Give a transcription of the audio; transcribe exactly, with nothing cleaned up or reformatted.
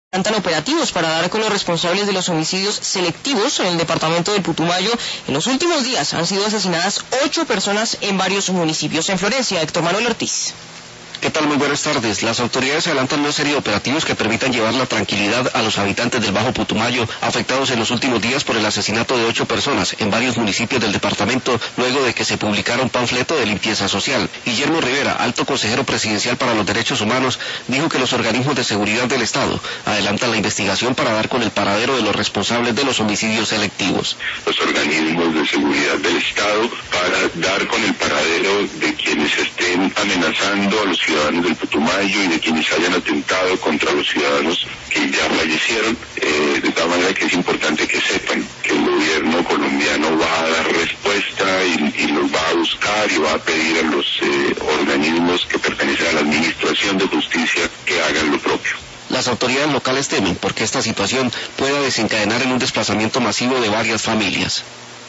Levantan operativos para dar con los responsables de los homicidios selectivos en el departamento del Putumayo. En los últimos días han sido asesinadas ocho personas en varios municipios. En Florencia, Héctor Manuel Ortiz. ¿Qué tal? Muy buenas tardes. Las autoridades adelantan una serie de operativos que permitan llevar la tranquilidad a los habitantes del Bajo Putumayo, afectados en los últimos días por el asesinato de ocho personas en varios municipios del departamento, luego de que se publicara un panfleto de limpieza social. Guillermo Rivera, alto consejero presidencial para los derechos humanos, dijo que los organismos de seguridad del Estado adelantan la investigación para dar con el paradero de los responsables de los homicidios selectivos. Los organismos de seguridad del Estado para dar con el paradero de quienes estén amenazando a los ciudadanos del Putumayo y de quienes hayan atentado contra los ciudadanos que ya fallecieron, eh, de tal manera que es importante que sepan que el gobierno colombiano va a dar respuesta y, y los va a buscar y va a pedir a los eh, organismos que pertenecen a la Administración de Justicia que hagan lo propio. Las autoridades locales temen porque esta situación pueda desencadenar en un desplazamiento masivo de varias familias.